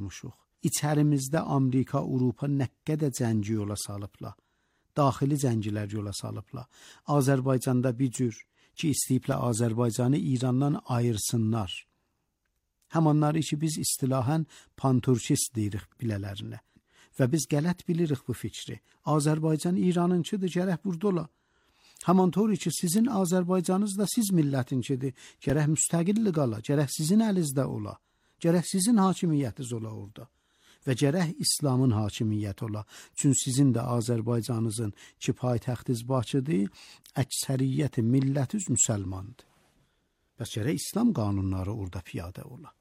olmuşuq. İçərimizdə Amerika, Avropa nə qədər cəngi yola salıblar. Daxili cəngilər yola salıblar. Azərbaycanda bir cür ki, istəyiblər Azərbaycanı İrandan ayırsınlar. Həmanları ki, biz istilahən panturkist deyirik bilələrinə. Və biz qələt bilirik bu fikri. Azərbaycan İranınkidir, gərək burada ola. Həman tor ki, sizin Azərbaycanınız da siz millətinkidir. Gərək müstəqillik qala, gərək sizin əlinizdə ola. Gərək sizin hakimiyyətiniz ola orada. Və gərək İslamın hakimiyyəti ola. Çünki sizin də Azərbaycanınızın ki, paytaxtınız Bakıdır, əksəriyyəti millətiniz müsəlmandır. Bəs gərək İslam qanunları orada piyadə ola.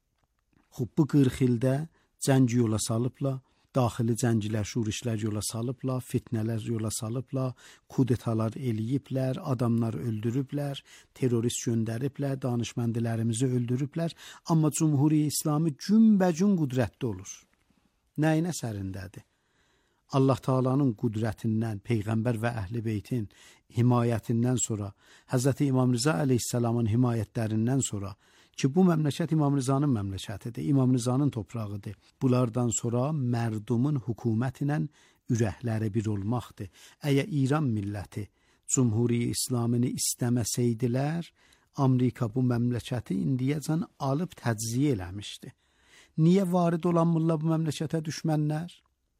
Xub, bu 40 ildə cəng yola salıblar, daxili cənglər, şurişlər yola salıblar, fitnələr yola salıblar, kudetalar eləyiblər, adamlar öldürüblər, terörist göndəriblər, danışməndilərimizi öldürüblər. Amma Cumhuriyyə İslamı günbəgün qüdrətli olur. Nəyinə sərindədir? Allah Taala'nın qüdrətindən, Peyğəmbər və Əhl-i Beytin himayətindən sonra, Həzrəti İmam Rıza əleyhissalamın himayətlərindən sonra ki, bu məmləkət İmam Rızanın məmləkətidir, İmam Rızanın toprağıdır. Bunlardan sonra mərdumun hökuməti ilə ürəkləri bir olmaqdır. Əgər İran milləti Cumhuriyyə İslamını istəməsəydilər, Amerika bu məmləkəti indiyəcən alıb təcziyə eləmişdi. Niyə varid olan mulla bu məmləkətə düşmənlər?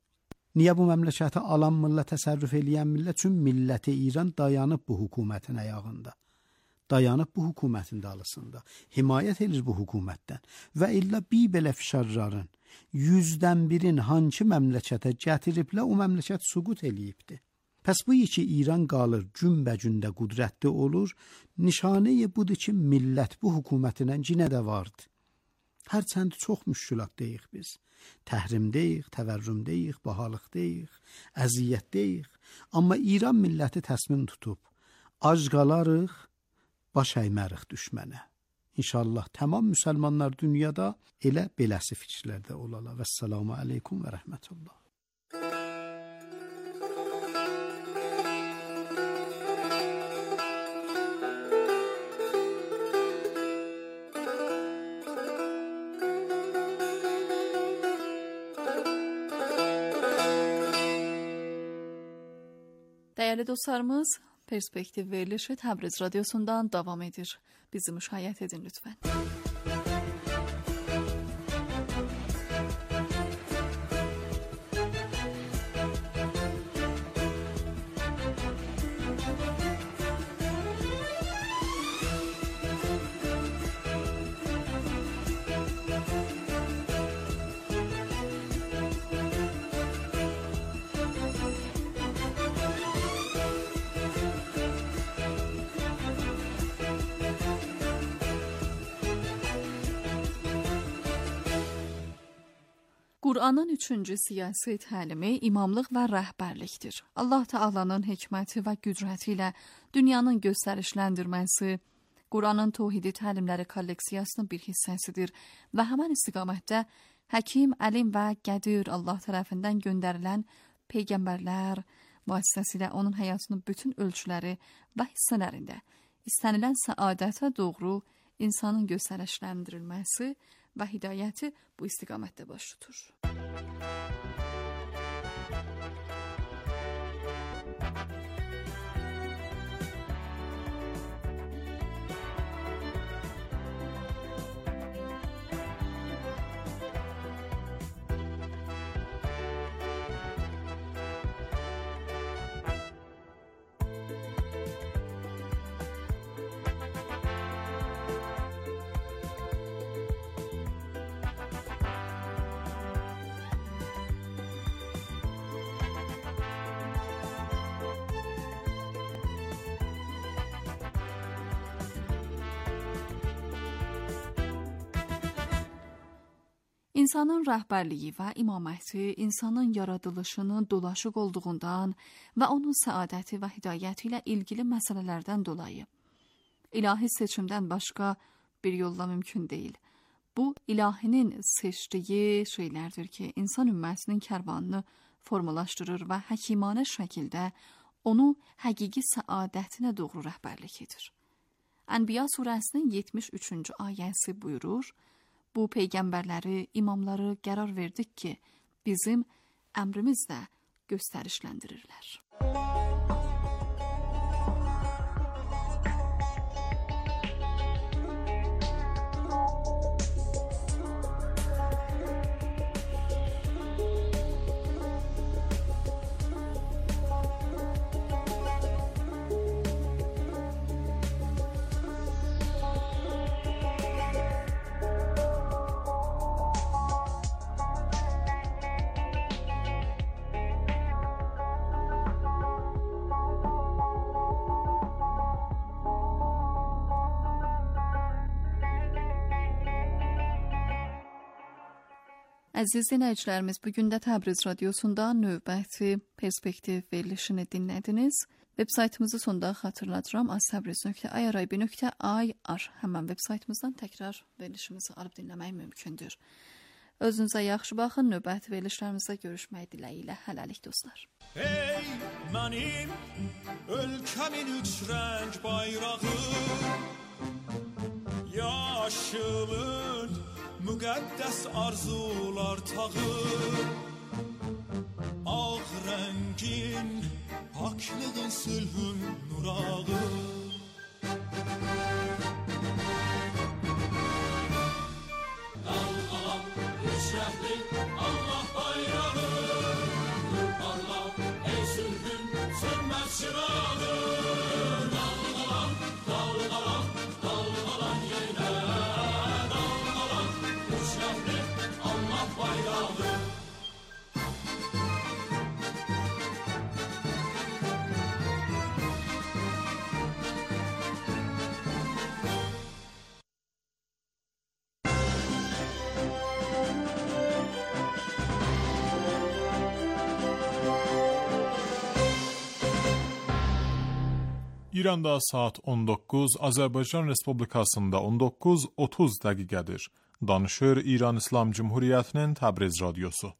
Niyə bu məmləkəti alan millə, təsərrüf eləyən millə? Çünki milləti İran dayanıb bu hökumətin ayağında. Dayanıb bu hökumətin dalısında. Himayət edir bu hökumətdən. Və illa bir belə fişarların 100-dən birin hangi məmləkətə gətiriblə o məmləkət süqut eləyibdir. Pəs bu ki, İran qalır, günbəgündə qüdrətli olur. Nişanəyi budur ki, millət bu hökumətinə cinə də vardı. Hərçənd çox müşkülatdayıq biz. Təhrimdəyik, təvərrümdəyik, bahalıqdayıq, əziyyətdəyik. Amma İran milləti təsmin tutub. Ac qalarıq, baş əymərik düşmənə. İnşallah tamam müsəlmanlar dünyada elə beləsi fikirlərdə olala. Vəssalamu aleykum və rəhmətullah. Değerli dostlarımız, Perspektiv verilişi Təbriz Radyosu'ndan devam edir. Bizi müşahede edin lütfen. Qur'anın 3-cü siyasi təlimi imamlıq və rəhbərlikdir. Allah Taala'nın hikməti və qüdrəti ilə dünyanın göstərişləndirməsi, Qur'anın təvhidi təlimləri kolleksiyasının bir hissəsidir və həmən istiqamətdə həkim, əlim və qədir Allah tərəfindən göndərilən peyğəmbərlər vasitəsilə onun həyatının bütün ölçüləri və hissələrində istənilən səadətə doğru insanın göstərişləndirilməsi və hidayəti bu istiqamətdə baş tutur. İnsanın rəhbərliyi və imaməti insanın yaradılışının dolaşıq olduğundan və onun səadəti və hidayəti ilə ilgili məsələlərdən dolayı ilahi seçimdən başqa bir yolla mümkün deyil. Bu, ilahinin seçdiyi şeylərdir ki, insan ümmətinin kərvanını formalaşdırır və həkimanə şəkildə onu həqiqi səadətinə doğru rəhbərlik edir. Ənbiya surəsinin 73-cü ayəsi buyurur, Bu peyğəmbərləri, imamları qərar verdik ki, bizim əmrimizlə göstərişləndirirlər. Əziz dinləyicilərimiz, bugün də Təbriz Radiosunda növbəti perspektiv verilişini dinlədiniz. Web saytımızı sonda xatırladıram. aztabriz.irib.ir həmən web saytımızdan təkrar verilişimizi alıb dinləmək mümkündür. Özünüzə yaxşı baxın. Növbəti verilişlərimizdə görüşmək diləyi ilə hələlik dostlar. Ey mənim ölkəmin üç rəng bayrağı, yaşılın müqəddəs arzular tağı, ağ rəngin paklığın sülhün nurağı. Dalğalan üç rəngli Allah bayrağı, nur parla ey sülhün sönməz çırağı. Dalğalan, dalğalan, dalğalan yenə, dalğalan üç rəngli Allah bayrağı. İranda saat 19, Azərbaycan Respublikasında 19:30 dəqiqədir. Danışır İran İslam Cumhuriyyətinin Təbriz Radiosu.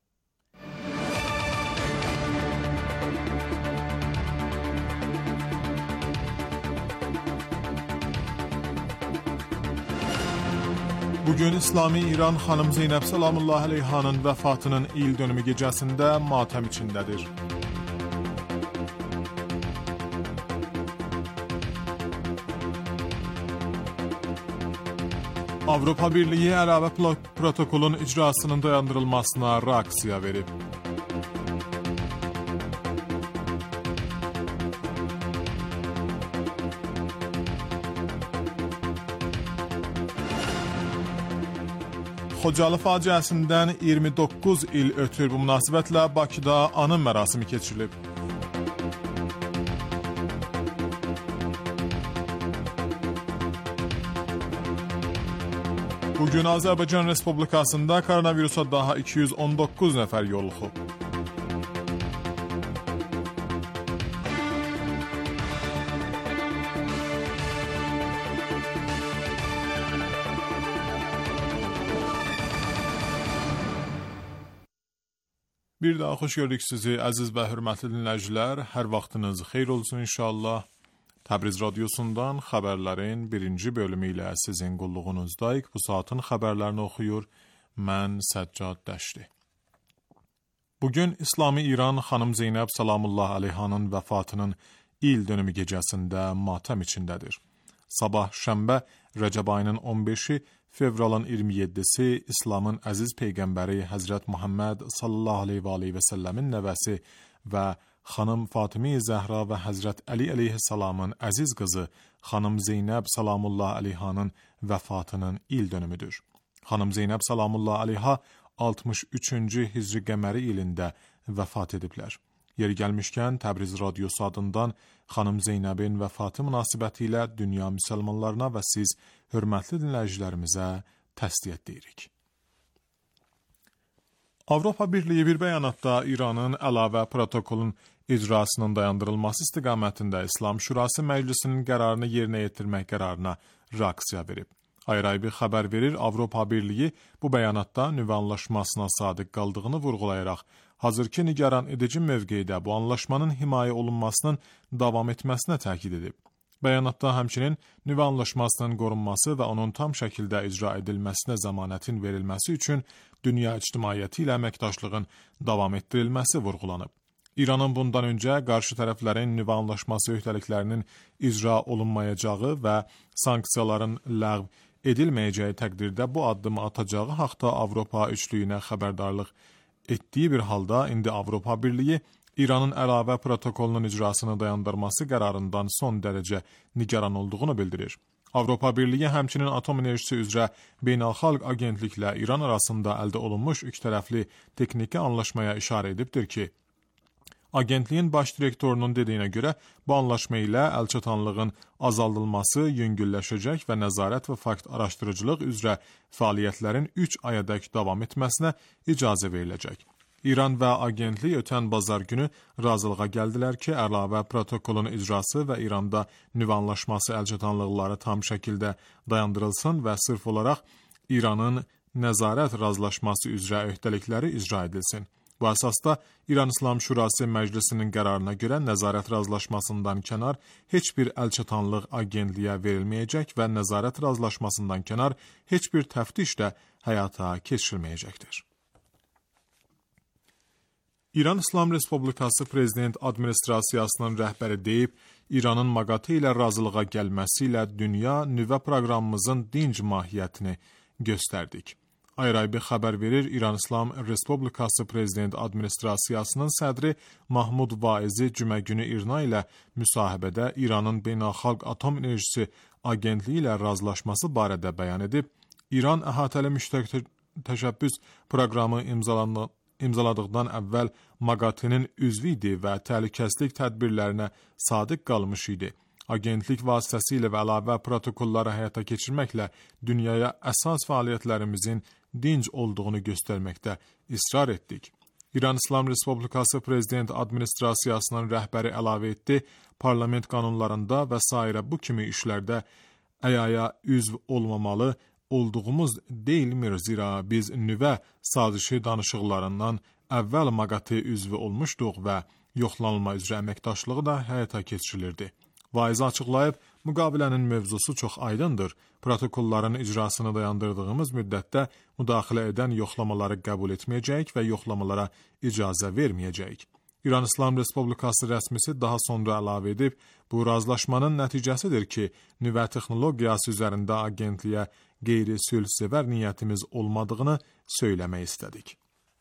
Bugün İslami İran xanım Zeynəb Salamullah Aleyhanın vəfatının il dönümü gecəsində matəm içindədir. Avropa Birliyi əlavə protokolun icrasının dayandırılmasına reaksiya verib. Xocalı faciəsindən 29 il ötür. Bu münasibətlə Bakıda anım mərasimi keçirilib. Bugün Azərbaycan Respublikasında koronavirusa daha 219 nəfər yoluxub. Bir daha xoş gördük sizi, əziz və hörmətli dinləyicilər. Hər vaxtınız xeyir olsun inşallah. Təbriz Radiosundan xəbərlərin birinci bölümü ilə sizin qulluğunuzdayıq. Bu saatın xəbərlərini oxuyur mən Səccad Dəşti. Bugün İslami İran xanım Zeynəb Salamullah Aleyhanın vəfatının il dönümü gecəsində matəm içindədir. Sabah şənbə Rəcəb ayının 15-i, fevralın 27-si İslamın əziz peyğəmbəri Həzrət Muhammed sallallahu aleyhi və səlləmin nəvəsi və xanım Fatımi Zəhra və Həzrət Əli əleyhissalamın əziz qızı xanım Zeynəb Salamullah Aleyhanın vəfatının il dönümüdür. Xanım Zeynəb Salamullah Aleyha 63-cü Hicri qəməri ilində vəfat ediblər. Yeri gəlmişkən Təbriz Radiosu adından xanım Zeynəbin vəfatı münasibəti ilə dünya müsəlmanlarına və siz hörmətli dinləyicilərimizə təsdiq deyirik. Avropa Birliyi bir bəyanatda İranın əlavə protokolun icrasının dayandırılması istiqamətində İslam Şurası Məclisinin qərarını yerinə yetirmək qərarına reaksiya verib. Ayrı-ayrı xəbər verir, Avropa Birliyi bu bəyanatda nüvə anlaşmasına sadiq qaldığını vurğulayaraq, hazırki nigaran edici mövqedə bu anlaşmanın himayə olunmasının davam etməsinə təkid edib. Bəyanatda həmçinin nüvə anlaşmasının qorunması və onun tam şəkildə icra edilməsinə zəmanətin verilməsi üçün dünya ictimaiyyəti ilə əməkdaşlığın davam etdirilməsi vurğulanıb. İranın bundan öncə qarşı tərəflərin nüvə anlaşması öhdəliklərinin icra olunmayacağı və sanksiyaların ləğv edilməyəcəyi təqdirdə bu addımı atacağı haqda Avropa üçlüyünə xəbərdarlıq etdiyi bir halda indi Avropa Birliyi İranın əlavə protokolunun icrasını dayandırması qərarından son dərəcə nigaran olduğunu bildirir. Avropa Birliyi həmçinin atom enerjisi üzrə beynəlxalq agentliklə İran arasında əldə olunmuş ikitərəfli texniki anlaşmaya işarə edibdir ki, agentliyin baş direktorunun dediyinə görə bu anlaşma ilə əlçatanlığın azaldılması yüngülləşəcək və nəzarət və fakt araşdırıcılıq üzrə fəaliyyətlərin 3 ayadək davam etməsinə icazə veriləcək. İran və agentlik ötən bazar günü razılığa gəldilər ki, əlavə protokolun icrası və İranda nüvə anlaşması əlçatanlıqları tam şəkildə dayandırılsın və sırf olaraq İranın nəzarət razılaşması üzrə öhdəlikləri icra edilsin. Bu əsasda İran İslam Şurası Məclisinin qərarına görə nəzarət razılaşmasından kənar heç bir əlçatanlıq agentliyə verilməyəcək və nəzarət razılaşmasından kənar heç bir təftiş də həyata keçirilməyəcəkdir. İran İslam Respublikası Prezident Administrasiyasının rəhbəri deyib, İranın MAGATE ilə razılığa gəlməsi ilə dünya nüvə proqramımızın dinc mahiyyətini göstərdik. Ayraybi xəbər verir, İran İslam Respublikası Prezident Administrasiyasının sədri Mahmud Vaizi cümə günü İRNA ilə müsahibədə İranın Beynəlxalq Atom Enerjisi Agentliyi ilə razılaşması barədə bəyan edib, İran əhatəli müştərək təşəbbüs proqramı imzaladıqdan əvvəl MAGATE-nin üzvü idi və təhlükəsizlik tədbirlərinə sadiq qalmış idi. Agentlik vasitəsilə və əlavə protokolları həyata keçirməklə dünyaya əsas fəaliyyətlərimizin dinc olduğunu göstərməkdə israr etdik. İran İslam Respublikası Prezident Administrasiyasının rəhbəri əlavə etdi, parlament qanunlarında və sairə bu kimi işlərdə əyaya üzv olmamalı olduğumuz deyilmir, zira biz nüvə sazişi danışıqlarından əvvəl MAGATE üzvü olmuşduq və yoxlanılma üzrə əməkdaşlığı da həyata keçirilirdi. Vaiz açıqlayıb, müqavilənin mövzusu çox aydındır. Protokolların icrasını dayandırdığımız müddətdə müdaxilə edən yoxlamaları qəbul etməyəcəyik və yoxlamalara icazə verməyəcəyik. İran İslam Respublikası rəsmisi daha sonra əlavə edib, bu razılaşmanın nəticəsidir ki, nüvə texnologiyası üzərində agentliyə qeyri-sülhsevər niyyətimiz olmadığını söyləmək istədik.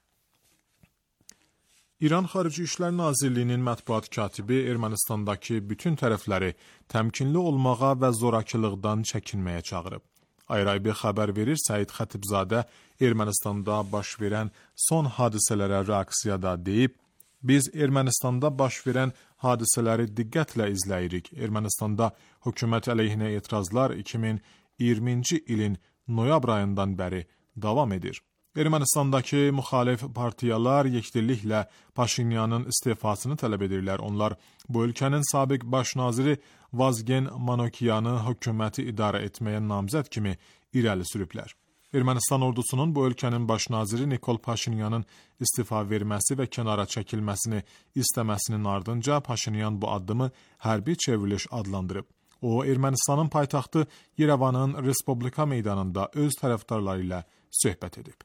İran Xarici İşlər Nazirliyinin mətbuat katibi Ermənistandakı bütün tərəfləri təmkinli olmağa və zorakılıqdan çəkinməyə çağırıb. Ayraybi xəbər verir, Səid Xətibzadə Ermənistanda baş verən son hadisələrə reaksiyada deyib, biz Ermənistanda baş verən hadisələri diqqətlə izləyirik. Ermənistanda hökumət əleyhinə etirazlar 2020-ci ilin noyabr ayından bəri davam edir. Ermənistandakı müxalif partiyalar yekdilliklə Paşinyanın istifasını tələb edirlər. Onlar bu ölkənin sabiq baş naziri Vazgen Manokyanı hökuməti idarə etməyə namzəd kimi irəli sürüblər. Ermənistan ordusunun bu ölkənin baş naziri Nikol Paşinyanın istifa verməsi və kənara çəkilməsini istəməsinin ardınca Paşinyan bu addımı hərbi çevriliş adlandırıb. O, Ermənistanın paytaxtı Yerevanın Respublika meydanında öz tərəfdarları ilə söhbət edib.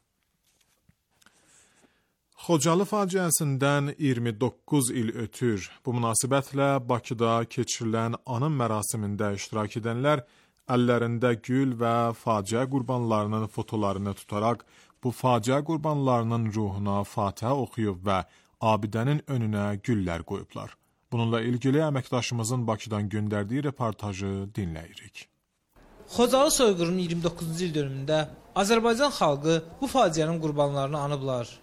Xocalı faciəsindən 29 il ötür. Bu münasibətlə Bakıda keçirilən anım mərasimində iştirak edənlər əllərində gül və faciə qurbanlarının fotolarını tutaraq bu faciə qurbanlarının ruhuna fatihə oxuyub və abidənin önünə güllər qoyublar. Bununla ilgili əməkdaşımızın Bakıdan göndərdiyi reportajı dinləyirik. Xocalı soyqırının 29-cu il dönümündə Azərbaycan xalqı bu faciənin qurbanlarını anıblar.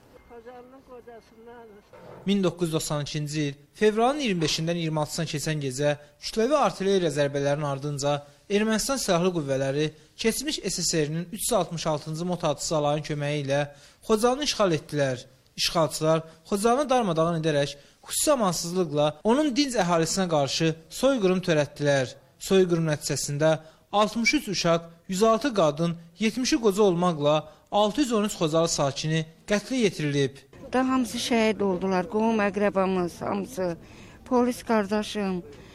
1992-ci il fevralın 25-dən 26-sına keçən gecə kütləvi artilleriya zərbələrinin ardınca Ermənistan silahlı qüvvələri keçmiş SSR-nin 366-cı motatısı alayın köməyi ilə Xocalını işğal etdilər. İşğalçılar Xocalını darmadağın edərək xüsusi amansızlıqla onun dinc əhalisinə qarşı soyqırım törətdilər. Soyqırım nəticəsində 63 uşaq, 106 qadın, 70-i qoca olmaqla 613 Xocalı sakini qətlə yetirilib. Da hamısı şəhid oldular, qohum əqrəbamız, hamısı, polis qardaşım,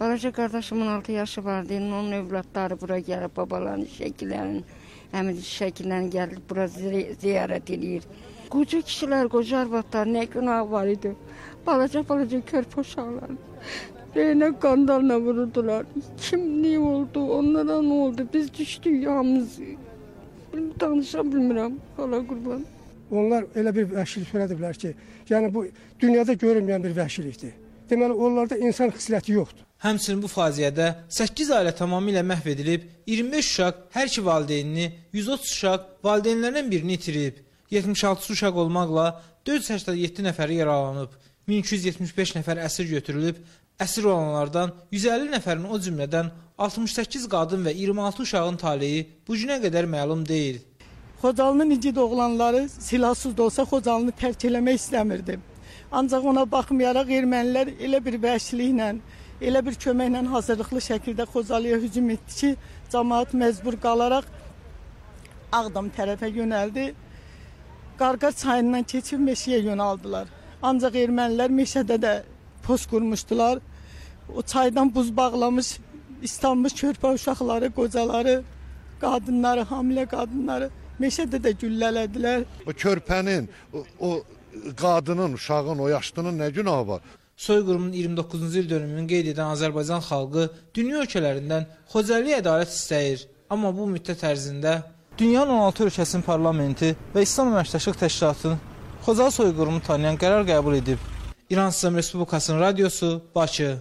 Balaca qardaşımın 6 yaşı vardı. Onun övladları bura gəlib, babaların şəkillərini, həmin şəkillərini gəlib bura ziyarət edir. Qoca kişilər, qoca arvadlar nə günah var idi. Balaca körpə uşaqlar. Reyna qandalla vurdular. Kim nə oldu, onlara nə oldu? Biz düşdük yalnız. Danışa bilmirəm, hala qurban. Onlar elə bir vəhşilik törədiblər ki, yəni bu dünyada görünməyən bir vəhşilikdir. Deməli, onlarda insan xisləti yoxdur. Həmçinin bu faciədə 8 ailə tamamilə məhv edilib, 25 uşaq hər iki valideynini, 130 uşaq valideynlərindən birini itirib, 76 uşaq olmaqla 487 nəfəri yaralanıb, 1275 nəfər əsir götürülüb, əsir olanlardan 150 nəfərin o cümlədən 68 qadın və 26 uşağın taleyi bu günə qədər məlum deyil. Xocalının igid oğlanları silahsız da olsa Xocalını tərk eləmək istəmirdi. Ancaq ona baxmayaraq ermənilər elə bir vəhşiliklə, elə bir köməklə hazırlıqlı şəkildə Xocalıya hücum etdi ki, cəmaət məcbur qalaraq Ağdam tərəfə yönəldi. Qarqar çayından keçib meşəyə yönəldılar. Ancaq ermənilər meşədə də post qurmuşdular. O çaydan buz bağlamış, islanmış körpə uşaqları, qocaları, qadınları, hamilə qadınları meşədə də güllələdilər. O körpənin, o qadının, uşağın, o yaşlının nə günahı var? Soyqırımın 29-cu il dönümünü qeyd edən Azərbaycan xalqı dünya ölkələrindən Xocalıya ədalət istəyir. Amma bu müddət ərzində dünyanın 16 ölkəsinin parlamenti və İslam Əməkdaşlıq Təşkilatının Xocalı soyqırımını tanıyan qərar qəbul edib. İran İslam Respublikasının radiosu, Bakı.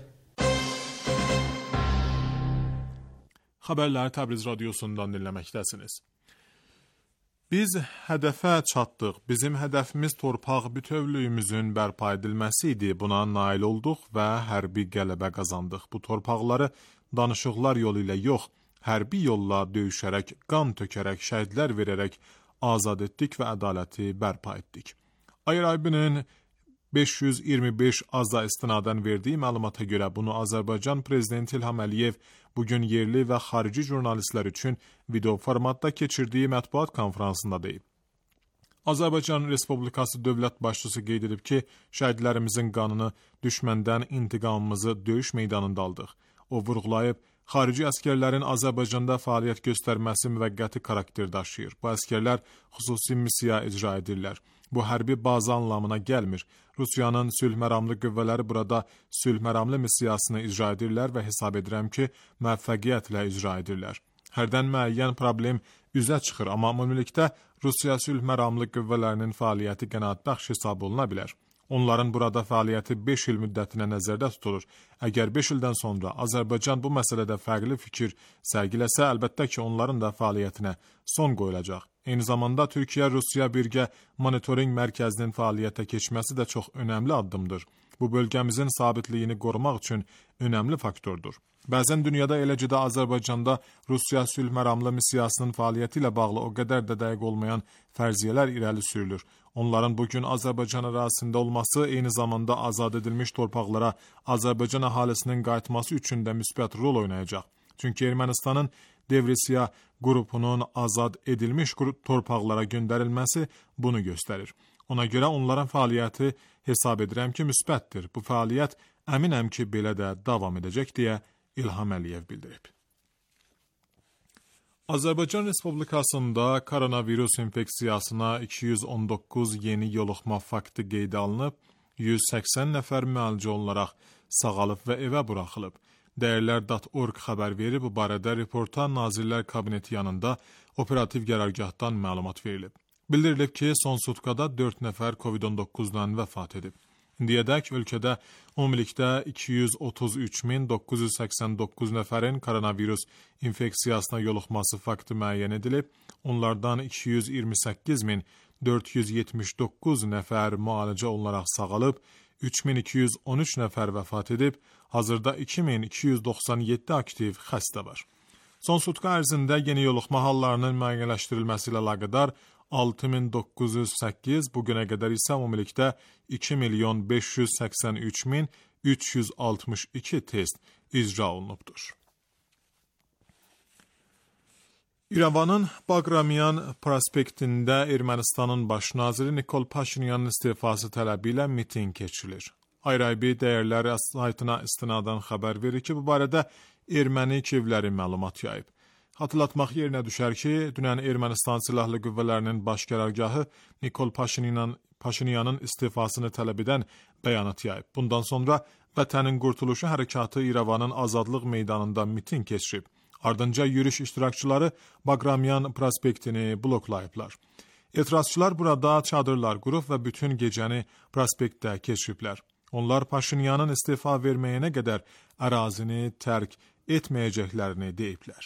Xəbərləri Təbriz radiosundan dinləməkdəsiniz. Biz hədəfə çatdıq. Bizim hədəfimiz torpaq bütövlüyümüzün bərpa edilməsi idi. Buna nail olduq və hərbi qələbə qazandıq. Bu torpaqları danışıqlar yolu ilə yox, hərbi yolla döyüşərək, qan tökərək, şəhidlər verərək azad etdik və ədaləti bərpa etdik. Ayrı-ayrının 525 azda istinadən verdiyi məlumata görə bunu Azərbaycan Prezidenti İlham Əliyev bugün yerli və xarici jurnalistlər üçün video formatda keçirdiyi mətbuat konferansında deyib. Azərbaycan Respublikası dövlət başçısı qeyd edib ki, şəhidlərimizin qanını düşməndən intiqamımızı döyüş meydanında aldıq. O vurğulayıb, xarici əskərlərin Azərbaycanda fəaliyyət göstərməsi müvəqqəti xarakter daşıyır. Bu əskərlər xüsusi missiya icra edirlər. Bu hərbi bazı anlamına gəlmir. Rusiyanın sülh məramlı qüvvələri burada sülh məramlı missiyasını icra edirlər və hesab edirəm ki, müvəffəqiyyətlə icra edirlər. Hərdən müəyyən problem üzə çıxır, amma ümumilikdə Rusiya sülh məramlı qüvvələrinin fəaliyyəti qənaətbəxş hesab oluna bilər. Onların burada fəaliyyəti 5 il müddətinə nəzərdə tutulur. Əgər 5 ildən sonra Azərbaycan bu məsələdə fərqli fikir sərgiləsə, əlbəttə ki, onların da fəaliyyətinə son qoyulacaq. Eyni zamanda Türkiyə-Rusiya birgə monitoring mərkəzinin fəaliyyətə keçməsi də çox önəmli addımdır. Bu bölgəmizin sabitliyini qorumaq üçün önəmli faktordur. Bəzən dünyada eləcə də Azərbaycanda Rusiya sülh məramlı missiyasının fəaliyyəti ilə bağlı o qədər də dəqiq olmayan fərziyyələr irəli sürülür. Onların bugün Azərbaycan ərazisində olması eyni zamanda azad edilmiş torpaqlara Azərbaycan əhalisinin qayıtması üçün də müsbət rol oynayacaq. Çünki Ermənistanın Devrisiya qrupunun azad edilmiş torpaqlara göndərilməsi bunu göstərir. Ona görə onların fəaliyyəti hesab edirəm ki, müsbətdir. Bu fəaliyyət əminəm ki, belə də davam edəcək deyə İlham Əliyev bildirib. Azərbaycan Respublikasında koronavirus infeksiyasına 219 yeni yoluxma faktı qeydə alınıb, 180 nəfər müalicə olunaraq sağalıb və evə buraxılıb. Dəyərlər.org xəbər verib, bu barədə reporta Nazirlər Kabineti yanında operativ qərargahdan məlumat verilib. Bildirilib ki, son sutkada 4 nəfər COVID-19-dan vəfat edib. İndiyədək ölkədə ümumilikdə 233.989 nəfərin koronavirus infeksiyasına yoluxması faktı müəyyən edilib. Onlardan 228.479 nəfər müalicə olunaraq sağalıb, 3213 nəfər vəfat edib, hazırda 2297 aktiv xəstə var. Son sutka ərzində yeni yoluxma hallarının müəyyənləşdirilməsi ilə əlaqədar 6908, bugünə qədər isə ümumilikdə 2.583.362 test icra olunubdur. İrəvanın Baqramyan prospektində Ermənistanın baş naziri Nikol Paşinyanın istifası tələbi ilə miting keçirilir. IRIB dəyərləri saytına istinadən xəbər verir ki, bu barədə erməni Kiyevləri məlumat yayıb. Hatırlatmaq yerinə düşər ki, dünən Ermənistan Silahlı Qüvvələrinin baş qərargahı Nikol Paşinyanın istifasını tələb edən bəyanat yayıb. Bundan sonra Vətənin Qurtuluşu Hərəkatı İrəvanın Azadlıq meydanında miting keçirib. Ardınca yürüyüş iştirakçıları Bagramyan prospektini bloklayıblar. Etirazçılar burada çadırlar qurub və bütün gecəni prospektdə keçiriblər. Onlar Paşinyanın istifa verməyənə qədər ərazini tərk etməyəcəklərini deyiblər.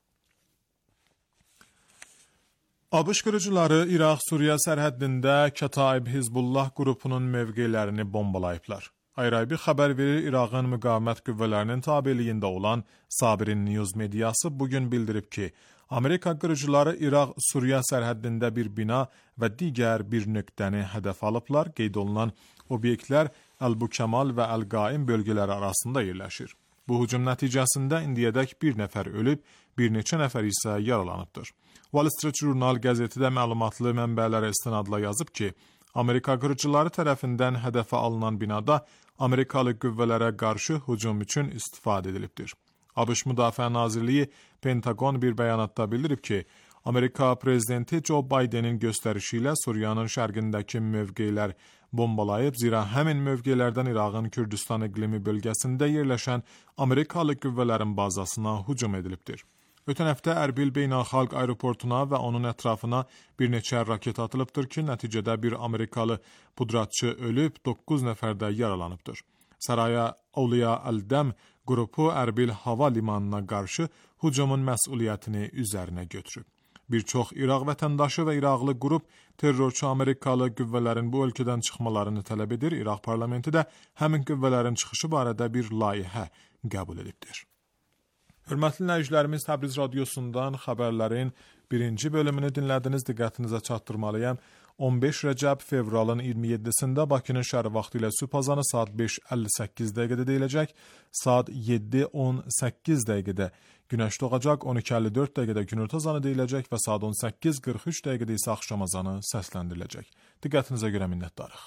ABŞ qırıcıları İraq-Suriya sərhəddində Kataib Hizbullah qrupunun mövqelərini bombalayıblar. IRIB xəbər verir, İraqın müqavimət qüvvələrinin tabeliyində olan Sabirin News mediası bugün bildirib ki, Amerika qırıcıları İraq-Suriya sərhəddində bir bina və digər bir nöqtəni hədəf alıblar. Qeyd olunan obyektlər Əl-Bukəmal və Əl-Qaim bölgələri arasında yerləşir. Bu hücum nəticəsində indiyədək bir nəfər ölüb, bir neçə nəfər isə yaralanıbdır. Wall Street Journal qəzeti də məlumatlı mənbələrə istinadla yazıb ki, Amerika qırıcıları tərəfindən hədəfə alınan binada Amerikalı qüvvələrə qarşı hücum üçün istifadə edilibdir. ABŞ Müdafiə Nazirliyi Pentagon bir bəyanatda bildirib ki, Amerika prezidenti Joe Bidenin göstərişi ilə Suriyanın şərqindəki mövqelər bombalayıb, zira həmin mövqelərdən İraqın Kürdistan iqlimi bölgəsində yerləşən Amerikalı qüvvələrin bazasına hücum edilibdir. Ötən həftə Ərbil beynəlxalq aeroportuna və onun ətrafına bir neçə raket atılıbdır ki, nəticədə bir Amerikalı pudratçı ölüb, 9 nəfər də yaralanıbdır. Saraya Awliya Əl-Dəm qrupu Ərbil hava limanına qarşı hücumun məsuliyyətini üzərinə götürüb. Bir çox İraq vətəndaşı və İraqlı qrup terrorçu Amerikalı qüvvələrin bu ölkədən çıxmalarını tələb edir. İraq parlamenti də həmin qüvvələrin çıxışı barədə bir layihə qəbul edibdir. Hörmətli dinləyicilərimiz, Təbriz radiosundan xəbərlərin birinci bölümünü dinlədiniz. Diqqətinizə çatdırmalıyam. 15 Rəcəb fevralın 27-sində Bakının şəhəri vaxtı ilə sübh azanı saat 5:58 dəqiqədə deyiləcək. Saat 7:18 dəqiqədə günəş doğacaq, 12:54 dəqiqədə günorta azanı deyiləcək və saat 18:43 dəqiqədə isə axşam azanı səsləndiriləcək. Diqqətinizə görə minnətdarıq.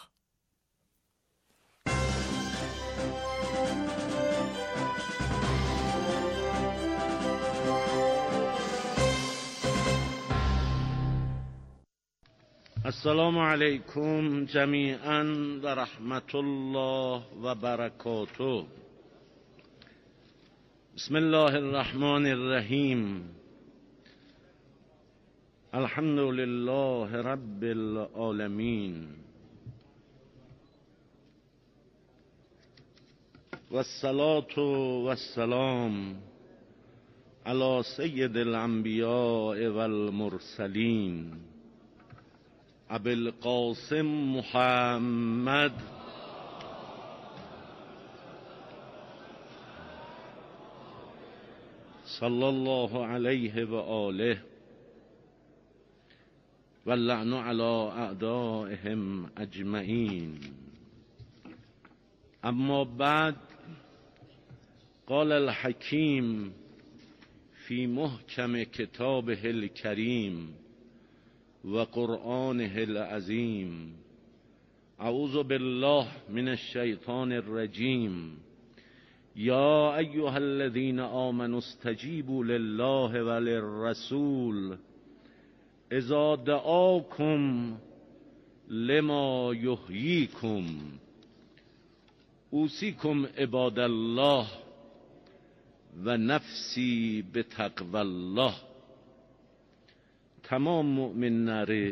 السلام علیکم جمیعاً و رحمت الله و برکاته. بسم الله الرحمن الرحیم. الحمد لله رب العالمین و الصلاة و السلام علی سید الانبیاء و المرسلین ابی القاسم محمد صلی الله علیه و آله و اللعن علی اعدائهم اجمعین. اما بعد، قال الحکیم فی محکم کتابه الکریم و قرآنه العظیم. اعوذ بالله من الشیطان الرجیم. یا ایها الذین آمنوا استجیبوا لله و للرسول اذا دعاکم لما یحییکم. اوصیکم عباد الله و نفسی بتقوی الله. tamam müminleri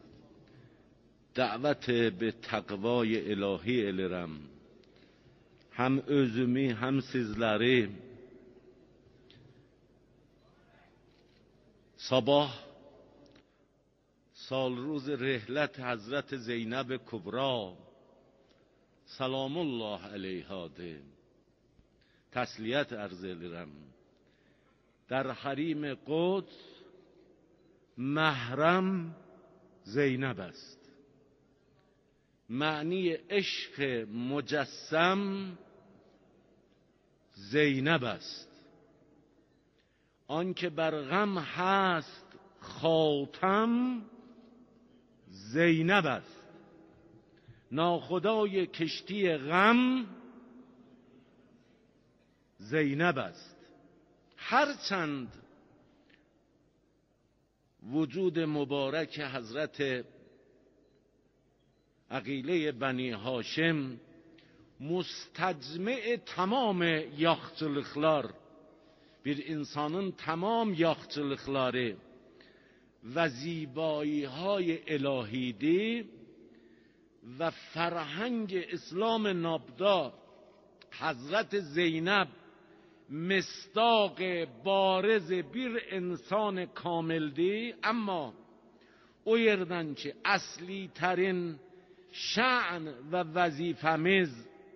davet be takvay ilahi elirim. Hem özümü hem sizleri sabah salruz rihlet Hazret Zeynep Kubra salamullah aleyha de təsliyət arz edirəm. در حریم قدس محرم زینب است. معنی عشق مجسم زینب است. آن که بر غم هست خاتم زینب است. ناخدای کشتی غم زینب است. هرچند وجود مبارک حضرت عقیله بنی هاشم müstecmi tamam yaxçılıqlar, bir insanın tamam yaxçılıqları ve zibayiهای الهیdir و فرهنگ اسلام نابدا حضرت زینب مصداق بارز bir insan kamildir. اما o yerden ki asli terin شأن و وظیفه‌میز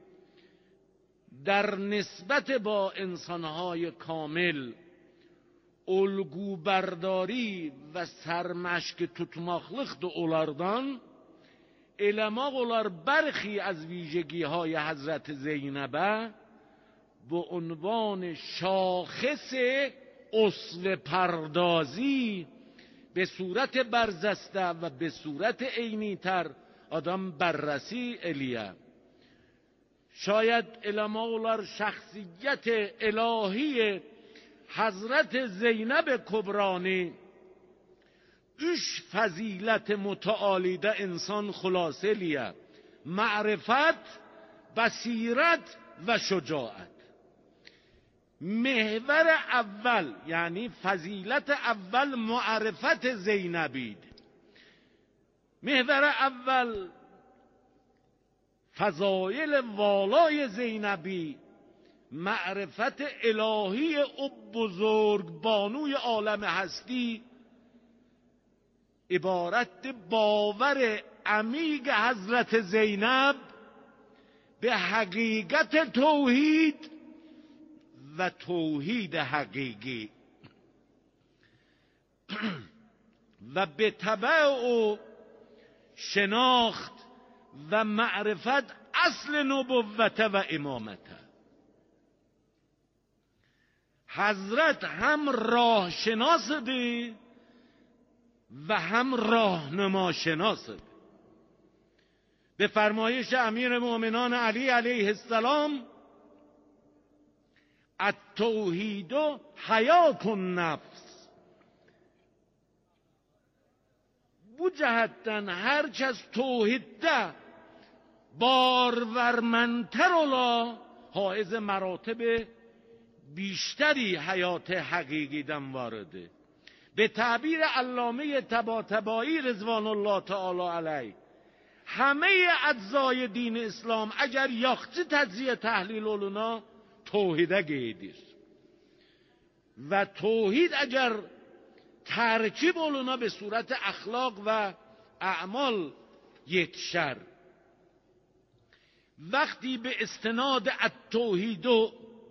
در نسبت با انسانهای کامل الگو برداری و سرمشق tutmaqlıqdır onlardan. Eləmək olar برخی از ویژگی های حضرت زینبه به عنوان شاخص اسوه پردازی به صورت برجسته و به صورت عینی تر آدم بررسی الیه. شاید علما اولار شخصیت الهی حضرت زینب کبرانی üç fazilet متعالیده انسان خلاصه لیه: معرفت، بصیرت و شجاعت. محور اول یعنی فضیلت اول معرفت زینبید. محور اول فضایل والای زینبی معرفت الهی او بزرگ بانوی عالم هستی عبارت باور عمیق حضرت زینب به حقیقت توحید و توحید حقیقی و به تبع او شناخت و معرفت اصل نبوت و امامت. حضرت هم راه شناسه و هم راهنما شناسه. به فرمایش امیر مومنان علی علیه السلام التوحید حیات النفس. bu cihetten herkes توحیدde بارورمندتر ola حائز مراتب بیشتری حیات حقیقیدن وارده. به تعبیر علامه طباطبایی رضوان الله تعالی علیه همه اجزای دین اسلام اگر yaxşı تجزیه تحلیل oluna توحیده gelir و توحید اگر ترکیب oluna به صورت اخلاق و اعمال یکشر. وقتی به استناد التوحید و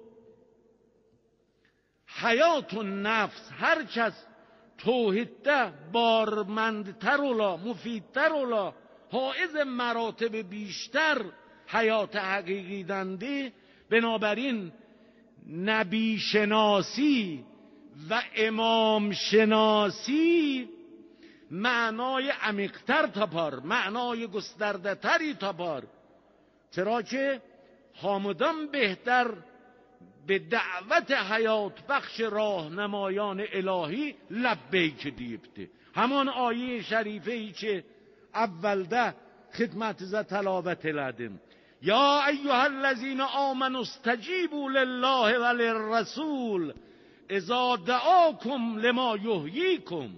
حیات النفس هر کس توحیده بارمندتر ola مفیدتر ola حائز مراتب بیشتر حیات حقیقی دنده، بنابراین نبی شناسی و امام شناسی معنای عمیق‌تر تابار، معنای گسترده تری تابار. چرا که حامدان بهتر به دعوت حیات بخش راهنمایان الهی لبیک دیبده. همان آیه شریفه ای که اولده خدمت ز تلاوت لدم: یا ایها الذین آمنوا استجیبوا لله و للرسول اذا دعاکم لما یحییکم.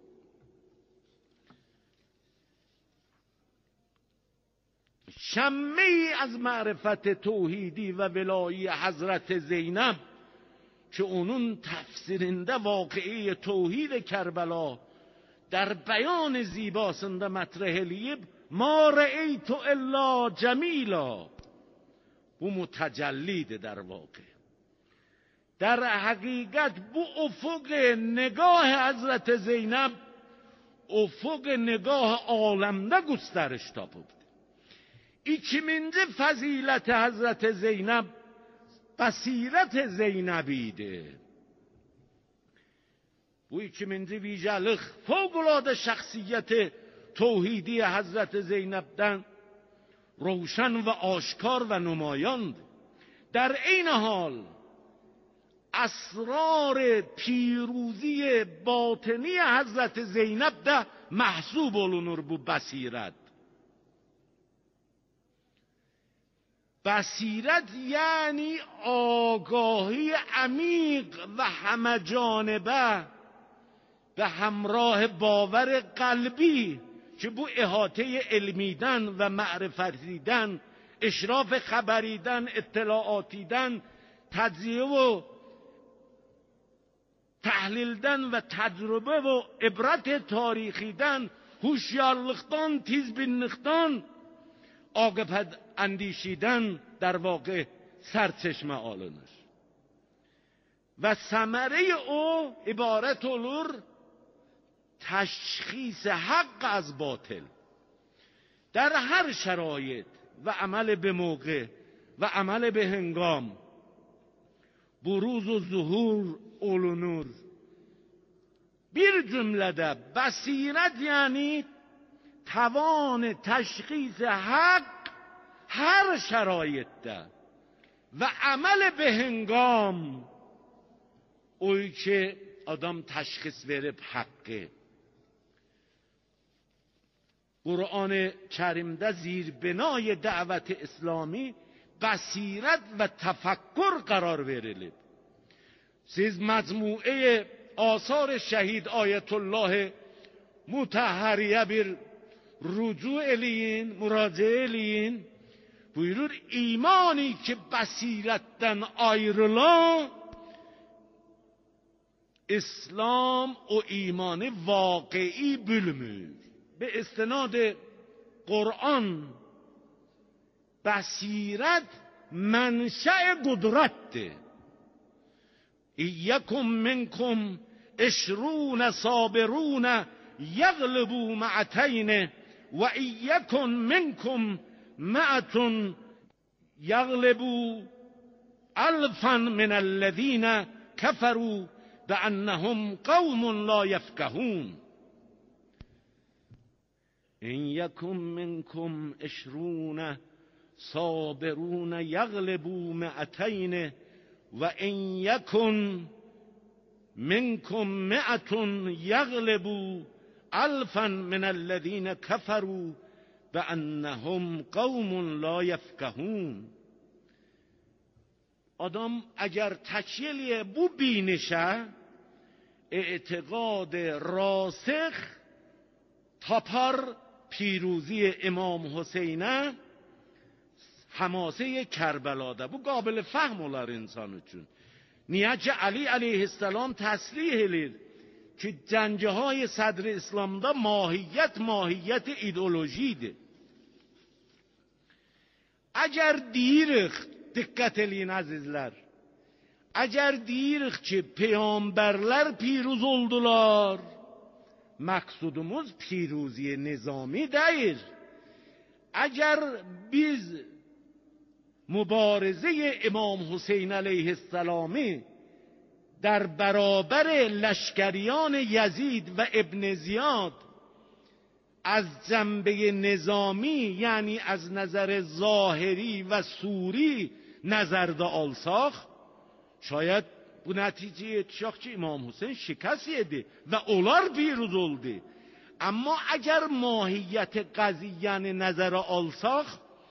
شمه‌ای از معرفت توحیدی و ولایی حضرت زینب که اونون تفسیرنده واقعی توحید کربلا در بیان زیباسنده مطرح لیب ما رأیت الا جمیلا. bu متجلید در واقع در حقیقت bu افق نگاه حضرت زینب افق نگاه عالمده گسترش تابد. İkinci fazilet Hazreti Zeynep basiret Zeynep'iydi. Bu ikinci vicelik fevkalade şahsiyeti tevhidi Hazreti Zeynep'ten روشن و آشکار و نمایان. در عین حال اسرار پیروزی باطنی حضرت زینب ده محسوب olunur bu بصیرت. بصیرت یعنی آگاهی عمیق و همه‌جانبه به همراه باور قلبی که بو احاطه علمیدن و معرفتیدن، اشراف خبریدن، اطلاعاتیدن، تجزیه و تحلیلدن و تجربه و عبرت تاریخیدن، هوشیارlıktan، تیزبینliktan، عاقبت اندیشیدن در واقع سرچشمه alınır. و ثمره او عبارت olur تشخیص حق از باطل در هر شرایط و عمل به موقع و عمل به هنگام بروز و ظهور olunur. Bir cümlede basiret yani توان تشخیص حق هر شرایطte و عمل به هنگام اوی که adam تشخیص verip hakkı. قرآن کریمde زیربنای دعوت اسلامی بصیرت و تفکر قرار verilib. siz مجموعه آثار şehid ayetullah mutahhariye bir rücu eləyin, müraciə eləyin. Buyurur imani ki basiretten ayrılan İslam o imanı واقعی bölümür. به استناد قرآن بصیرت منشأ قدرته. یکم منکم 20 صابرون یغلبوا مئتین و یکم منکم 100 یغلبوا 1000 من الذین کفروا بأنهم قوم لا يفقهون. إن يكن منكم 20 صابرون يغلبوا 200 وإن يكن منكم 100 يغلبوا 1000 من الذين كفروا بأنهم قوم لا يفقهون. آدم اگر تکیه بو بینشه اعتقاد راسخ tapar پیروزی امام حسینه حماسه کربلاده. Bu قابل فهم olar insan üçün. Niyə ki Ali aleyhisselam təsrih edir ki cəngəhay sədri İslamda mahiyyət ideolojidir. Əgər deyirik, diqqət eləyin əzizlər, əgər deyirik ki peyğəmbərlər piruz oldular, مقصودumuz پیروزی نظامی değil. اگر biz مبارزه امام حسین علیه السلامی در برابر لشکریان یزید و ابن زیاد از جنبه نظامی یعنی از نظر ظاهری و صوری نظرda alsaq şayet bu nəticəyə çıxaq ki İmam Hüseyin şikəst yedi və onlar piruz oldu. Amma əgər mahiyyət qəziyyəni nəzərə alsaq,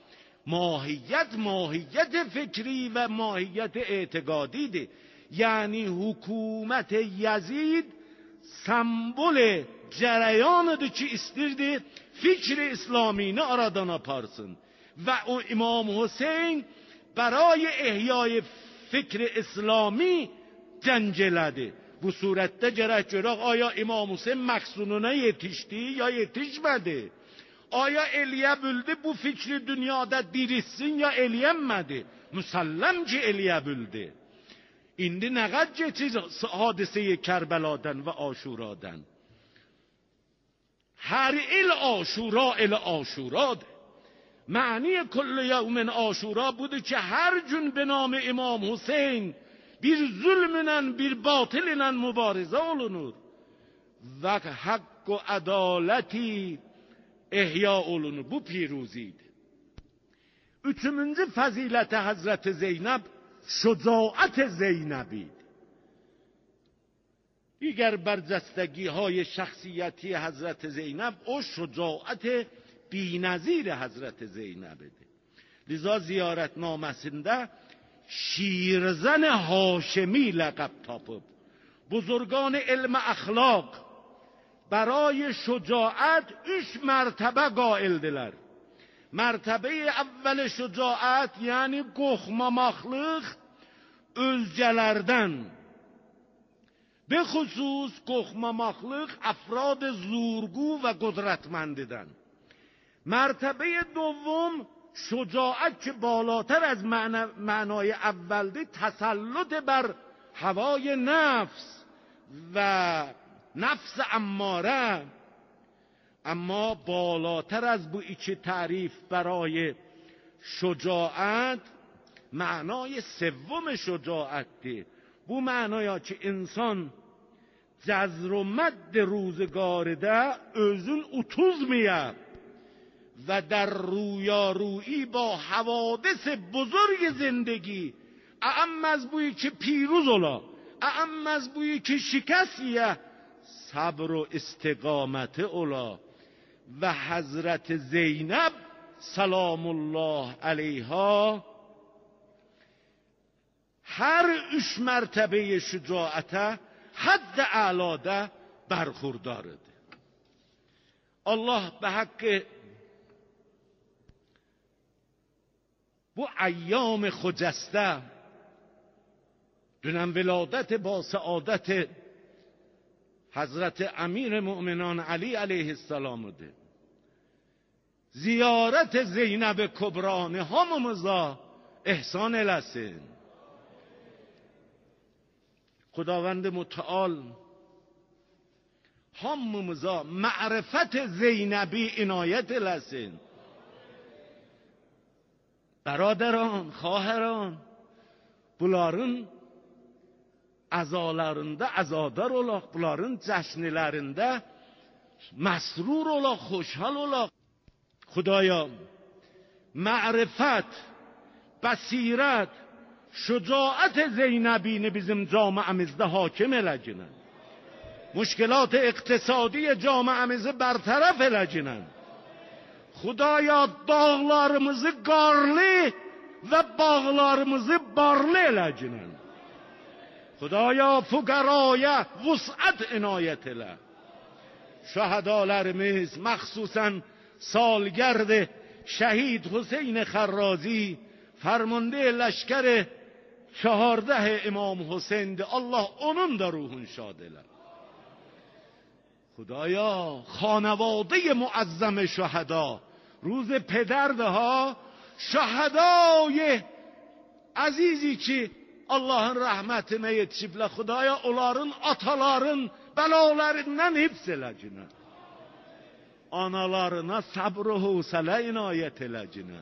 mahiyyət fikri və mahiyyət etiqadidir. Yəni hökumət Yazid sembol cərəyanıdır ki istirdi fikri İslamini aradan aparsın. Və o İmam Hüseyin برای احیای فکر اسلامی جنگلده. Bu surətdə gərək görək aya İmam Hüseyin məqsuduna yetişdi ya yetişmədi? Aya eləyə bildi bu fikri dünyada dirilsin ya eləyənmədi? Müsəlləm ki eləyə bildi. İndi nə qədər keçir hadisəyi Kərbəladan və Aşuradan? Hər il Aşura ilə Aşuradır. معنی کل یوم عاشورا بوده که هر جون به نام امام حسین bir zulmünlə, bir batillə mübarizə olunur və haqq və ədaləti ehya olunur. Bu piruzidir. Üçüncü fazileti Hazreti Zeynep şucaat Zeynep'iydi. دیگر برجستگی های شخصیتی حضرت زینب و شجاعت بی‌نظیر حضرت زینب'dir. لذا ziyaretnamesinde شیرزن هاشمی لقب تاپب. بزرگان علم اخلاق برای شجاعت 3 مرتبه قائلdiler. Mertebe evvel şucaat yani qoxmamaqlıq özgələrdən. به خصوص qoxmamaqlıq افراد زورگو و قدرتمندیدن. مرتبه دوم شجاعت که بالاتر از معنای اول دی تسلط بر هوای نفس و نفس اماره. اما بالاتر از bu iki تعریف برای شجاعت معنای سوم شجاعت دی. Bu manaya ki insan cəzr و مد روزگارده özün utuzmaya و در رویارویی با حوادث بزرگ زندگی اعم از بویی که پیروز ola اعم از بویی که شکستیه صبر و استقامت ola و حضرت زینب سلام الله علیها هر 3 مرتبه شجاعت حد اعلاده برخوردارد. الله به حق bu ایام خجسته دونم ولادت با سعادت حضرت امیر مؤمنان علی علیه السلام ده زیارت زینب کبران هممزا احسان eləsin. خداوند متعال هممزا معرفت زینبی عنایت eləsin. برادران، خواهران bunların azalarında azadar olaq, bunların cəşnlərində məsrur olaq, xoşhal olaq. Xudaya معرفت، بصیرت، شجاعت زینبینی bizim جامعemizdə hakim eləcinin. مشکلات اقتصادی جامعemizi برطرف eləcinin. Xudaya dağlarımızı qarlı və bağlarımızı barlı eləcinin. Xudaya fuqaraya vus'at inayet elə. Şəhədalərimiz məxsusən سالگرد شهید حسین خرازی فرمانده لشکر 14 امام حسین ده الله onun da ruhun şad elə. خدایا خانواده معظم شهدا روز پدرده ها شهدای عزیزی ki Allah'ın rahmetine yetişiblər Xudaya onların ataların bəlalarından hifz eləcənə. Analarına sabr و حوصله inayet eləcənə.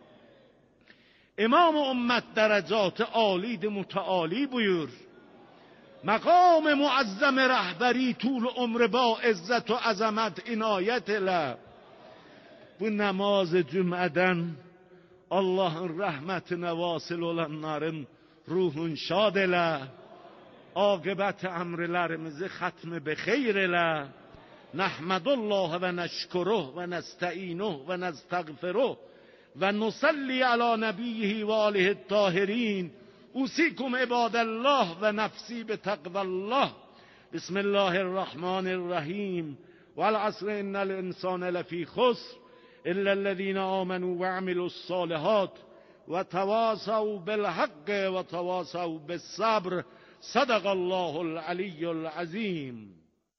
امام امت درجات عالید متعالی buyur. مقام معظم رهبری طول عمر با عزت و عظمت عنایت elə. Bu namaz cümlədən Allah'ın rəhmətinə vasil olanların ruhun şad elə. Aqibət əmrlərimizi xətmi be xeyr elə. نحمد الله و نشکره و نستعینه و نستغفره و نصلی علی نبیه و آله الطاهرین. اوصیکم عباد الله و نفسی بتقوی الله. بسم الله الرحمن الرحیم. والعصر ان الانسان لفی خسر الا الذين آمنوا وعملوا الصالحات وتواصوا بالحق وتواصوا بالصبر. صدق الله العلی العظیم.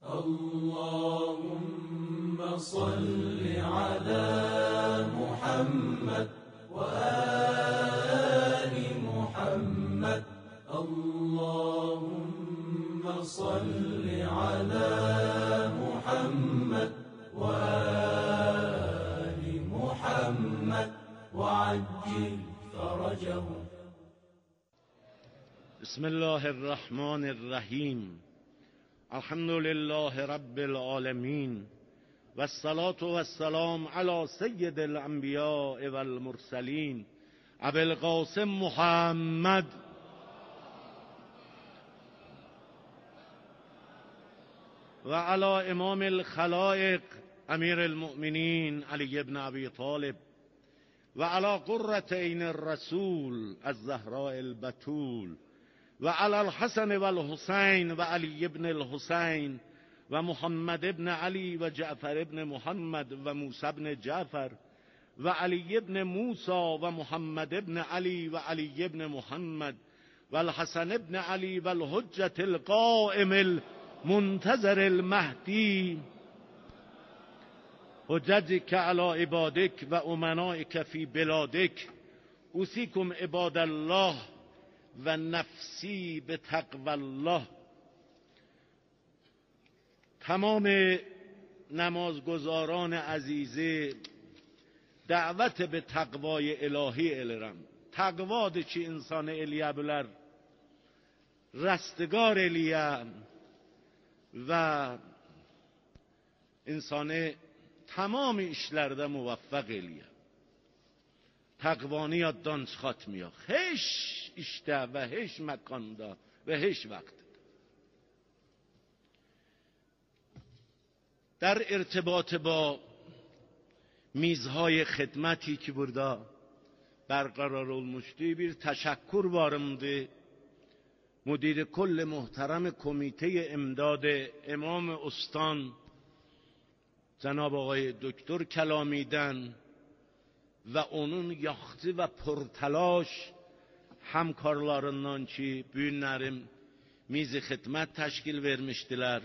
اللهم صل على محمد وآل محمد. اللهم صل على محمد وآل محمد وعجل فرجهم. بسم الله الرحمن الرحیم. الحمد لله رب العالمین و الصلاة و السلام علی سید الانبیاء و المرسلین ابی القاسم محمد و علی امام الخلائق امیر المؤمنین علی ابن ابی طالب و علی قرة عین الرسول الزهراء البتول و علی الحسن و الحسین و علی ابن الحسین و محمد ابن علی و جعفر ابن محمد و موسی ابن جعفر و علی ابن موسی و محمد ابن علی و علی ابن محمد و الحسن ابن علی و الحجة القائم المنتظر المهدی حجتک علی عبادک و امنائک فی بلادک اوصیکم عباد الله و نفسی به تقوی الله. تمام نمازگزاران عزیزه دعوت به تقوای الهی الرم. تقوا چی انسان الیه بلر رستگار الیه و insan tamam işlerde muvaffak eliyor. Takvaniyatdan çıkartmıyor. Hiç işte ve hiç mekanda ve hiç vakti. در ارتباط با میزهای خدمتی که burada برقرار olmuştu bir teşekkür varımdı. مدیر کل محترم کمیته امداد امام استان جناب آقای دکتر کلامیدن و onun yaxşı ve pürtelaş hamkarlarından ki bu günlerim miz-i xidmət təşkil vermişdiler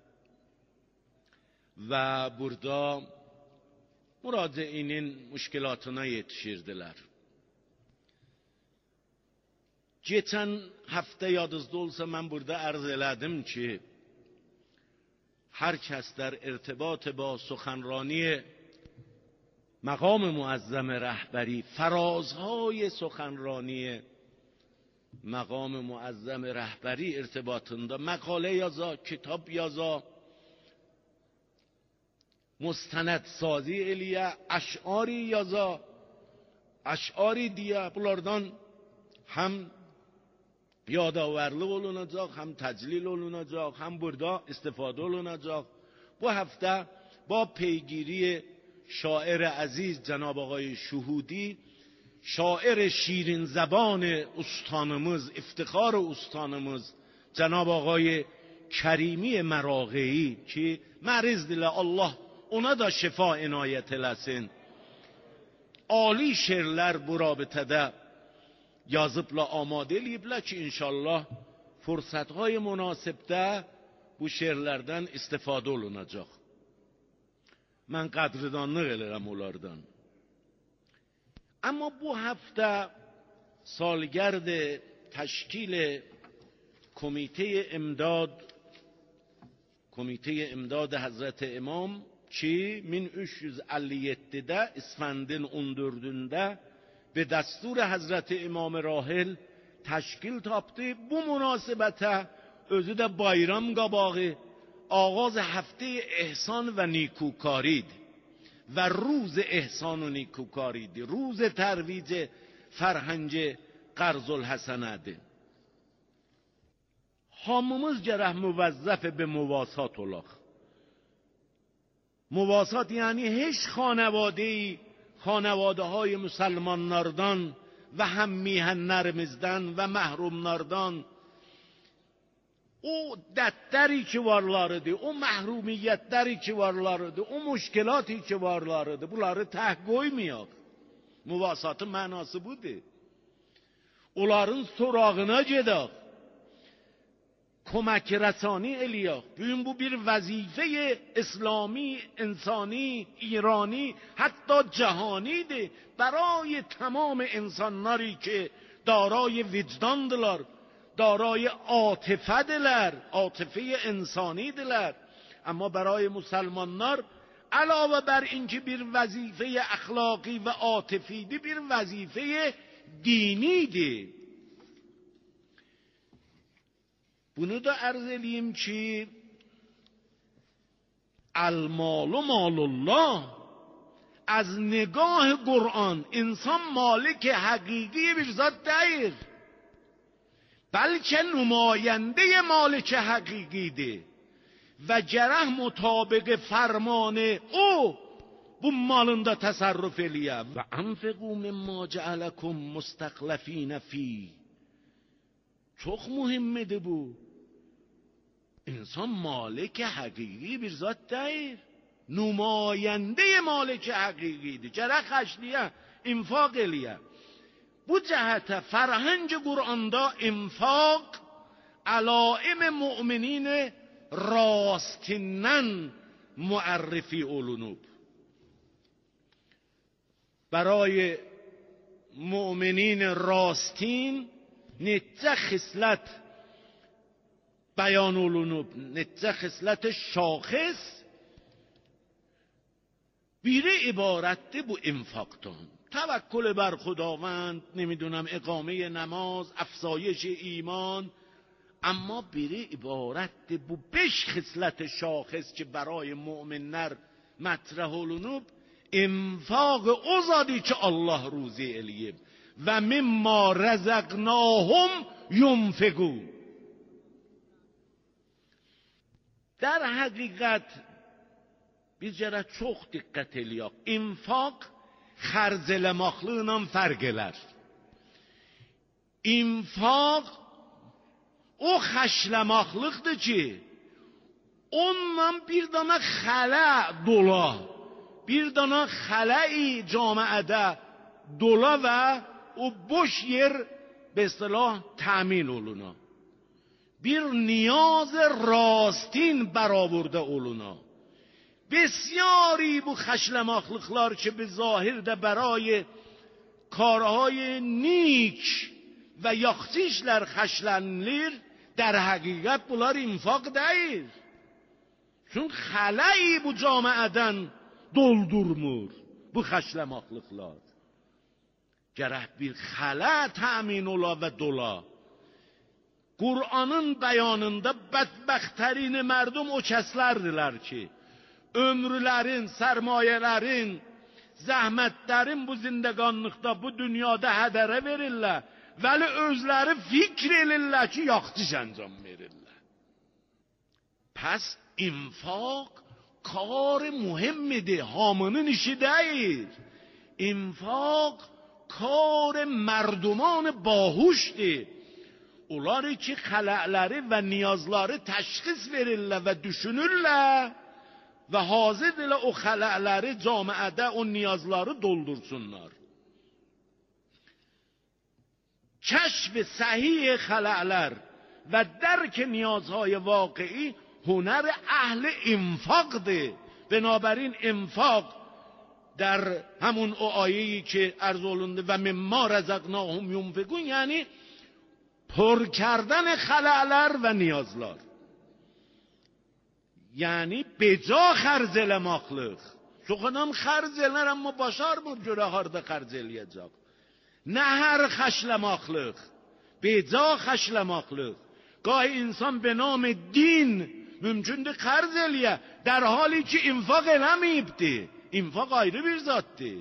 ve burada müraciinin müşkilatına yetişirdiler. Geçen hafta yadınızda olsa ben burada arz elədim ki هر کس در ارتباط با سخنرانی مقام معظم رهبری فرازهای سخنرانی مقام معظم رهبری ارتباطında مقاله yaza, kitap yaza, مستند سازی eliye, اشعاری yaza, اشعاری diye bunlardan hem یادآورلıq olunacaq, هم تجلیل olunacaq, هم burada استفاده olunacaq. Bu hafta با پیگیری شاعر عزیز جناب آقای شهودی، شاعر شیرین زبان استانımız، افتخار استانımız جناب آقای کریمی مراغه‌ای ki مریض Allah ona da şifa inayet eləsin. Ali şeirler bu rabitede yazıbla amade eləyiblər ki inşallah fürsətهای münasibdə bu şeirlərdən istifadə olunacaq. Mən qədridanlıq edirəm onlardan. Amma bu hafta سالگرد تشکیل کمیته امداد حضرت امام ki 1357'de İsfendin 14'ünde به دستور حضرت امام راحل تشکیل تاپتی. Bu münasebete özü de bayram qabağı آغاز هفته احسان و نیکوکاری و روز احسان و نیکوکاری روز ترویج فرهنگ قرض الحسنه. hamımız gərək müvəzzəf به مواسات olaq. مواسات یعنی هیچ خانواده های مسلمانlardan و هم میهنlerimizden و محرومlardan o dərdləri ki varlarıdır, o məhrumiyyətləri ki varlarıdır, o müşkilatı ki varlarıdır, bunları tək qoymayaq. Muvasatın mənası budur. Onların sorağına gedək. کمک رسانی الیا. ببین bu bir وظیفه اسلامی، انسانی، ایرانی، حتی جهانیده برای تمام انسانları که دارای وجداندırlar، دارای عاطفه‌دırlar، عاطفه انسانیدırlar. اما برای مسلمانlar علاوه بر اینکه bir وظیفه اخلاقی و عاطفیده bir وظیفه دینیده. Bunu da arz edeyim ki المال و مال الله. از نگاه قرآن انسان مالک حقیقی به ذات دایر، بلکه نماینده مالک حقیقی ده و جرح مطابق فرمان او bu malında təsərrüf eləyə. Və anfiqu mimma ca'alakum mustaqlifin fi. Çox mühimdir bu. İnsan malik həqiqi bir zat deyil. Nümayəndə malik həqiqidir. Gərək xərcliyə, infaq eləyə. Bu cəhətə fərhəng Qur'anda infaq əlaim müminin rastindən müərrifi olunub. برای مؤمنین راستین نتیجه خصلت بیان olunub، نتیجه خصلت شاخص بیره عبارت bu انفاقتان، توکل بر خداوند، نمیدونم اقامه نماز، افزایش ایمان، اما بیره عبارت bu 5 خصلت شاخص که برای مؤمنler مطرح olunub انفاق او ذاتی که الله روزی eləyib و مما رزقناهم ينفقون. در حقیقت biz gərək çox diqqət eləyək. İnfaq xərcləməklə fərq elər. İnfaq o xərcləməklikdir ki, onunla bir dana xələ dola, bir dana xələyi camiədə dola və o boş yer به اصطلاح تأمین oluna. Bir نیاز راستین برآورده oluna. بسیاری bu خشلماخlıklar که به ظاهر ده برای کارهای نیک و yaxşı işler xəşlənlir، در حقیقت bunlar infaq deyil. Çünkü xələyi bu camiədən doldurmur bu xəşləmاخlıklar. Gərək bir xələ təmin ola və dola. Kur'an'ın beyanında bədbəxtərini mərdum o kəslərdirlər ki, ömrülərin, sərmayələrin, zəhmətlərin bu zindəqanlıqda, bu dünyada hədərə verirlər, vəli özləri fikr edirlər ki, yaxçı əncam verirlər. Pəs infaq kar mühimmidir, hamının işi deyil. İnfaq kar mərduman bahuşdir. Onları ki xələləri və niyazları təşxis verirlər və düşünürlər və hazırdirlər o xələləri camiədə o niyazları doldursunlar. کشف صحیح خلألر و درک نیازهای واقعی هنر اهل انفاق ده. بنابراین انفاق در همون آیه‌ای که عرض olundu و مما رزقناهم ينفقون یعنی پر کردن خلألر و نیازlar. یعنی به جا خرcelemaklık. Çox adam xərclər amma başarmır görə harda xərcələyəcək. نه هر خشلماخلق به جا خشلماخلق. گاهی انسان به نام دین ممکنه قرض الیه در حالی که انفاق نمیبده. انفاق ayrı bir zattır.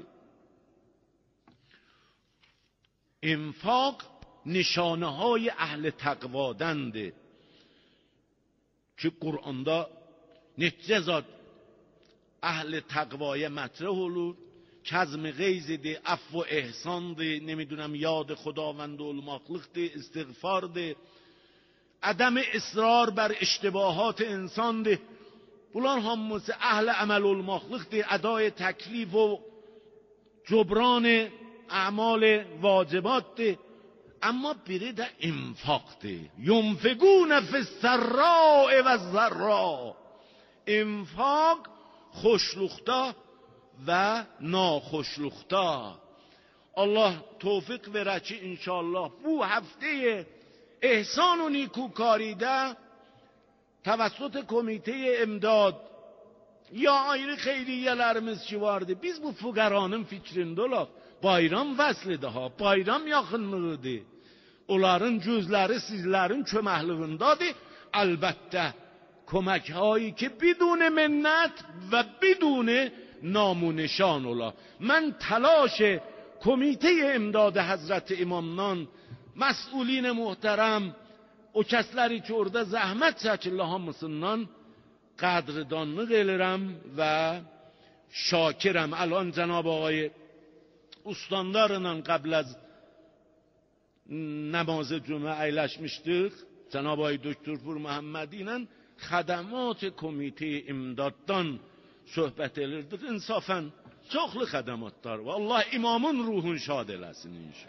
انفاق نشانه های اهل تقوادنده که قرآنda نتیجه زاد اهل تقوای مطرح olur. کظم غیظ عفو و احسان ده، نمیدونم یاد خداوند و الماخلق ده، استغفار ده، عدم اصرار بر اشتباهات انسان ده. bunlar hamısı اهل عمل الماخلق ده، ادای تکلیف و جبران اعمال واجبات ده. اما biri de انفاق ده. ينفقون في السراء و الضراء. انفاق خوشلوختا و ناخوشلوختا. الله توفیق بره که انشالله bu هفته احسان و نیکوکاری ده توسط کمیته امداد یا ayrı xeyriyelerimiz ki vardı. Biz bu fuqaranın fikrində olaq. Bayram vəslidir ha, bayram yaxınlığıdır. Onların gözləri sizlərin köməkliyindadır. Əlbəttə کمک هایی که بدون منت و بدون نام و نشان الله. من تلاش کمیته امداد Hazreti İmamdan مسئولین محترم o kəsləri ki orada zəhmət çəkirlər hamısından qədrdanlıq elirəm və şakirəm. Alan Cənab ağay ustalarla qəbl az namaz cümə əyləşmişdik. Cənab ağay Döktür Pur Məhəmmədi ilə xədəmat komitə imdaddan söhbət elirdik. İnsafən çoxlu xədəmatlar var. Allah imamın ruhun şad eləsin inşallah.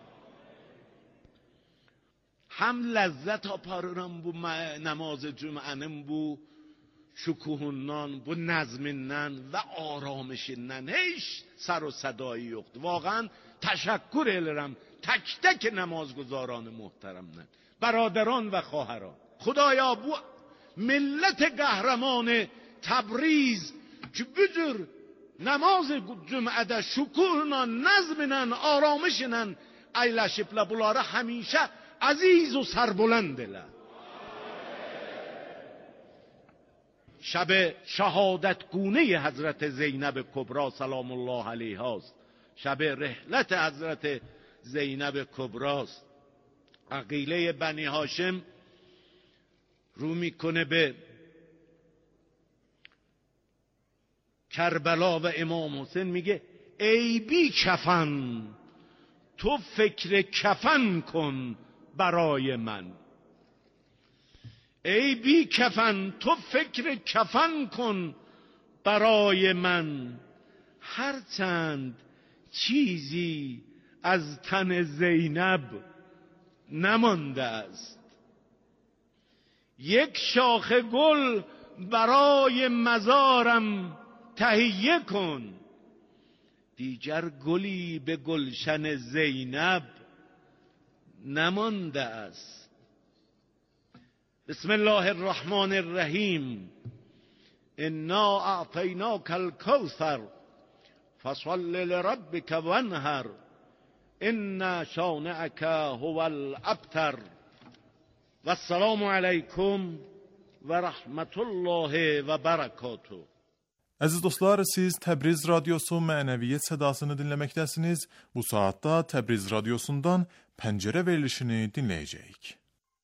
هم لذت آپارırım bu namaz cümənin bu şükuhundan, bu nəzmindən və aramışından heç sar و صدایی yoxdur. Vaqan təşəkkür edirəm tək-tək namazgüzaran muhteremdən, برادران و خواهران. خدایا bu millət qəhrəman Təbriz ki bu cür namaz cümədə şükuhla, nəzmlə, aramışla əyləşiblə bunları həmişə aziz و سربلند elə. شب شهادت گونه حضرت زینب کبرا سلام الله علیها است. شب رحلت حضرت زینب کبرا است. عقیله بنی هاشم رو میکنه به کربلا و امام حسین میگه ای بی کفن تو فکر کفن کن برای من. ای بی کفن تو فکر کفن کن برای من. هرچند چیزی از تن زینب نمانده است. یک شاخ گل برای مزارم تهیه کن. دیگر گلی به گلشن زینب نمانده است. بسم الله الرحمن الرحیم. انا اعطیناک الکوثر فصل لربک وانحر ان شانئک هو الابتر. و السلام علیکم و رحمت الله و برکاته. Əziz dostlar, siz Təbriz Radiosu mənəviyyət sədasını dinləməkdəsiniz. Bu saatda Təbriz Radiosundan Pəncərə verilişini dinləyəcəyik.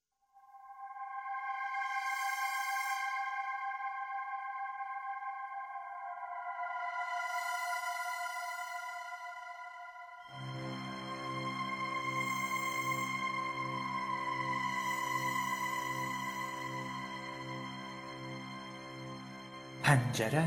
Pəncərə.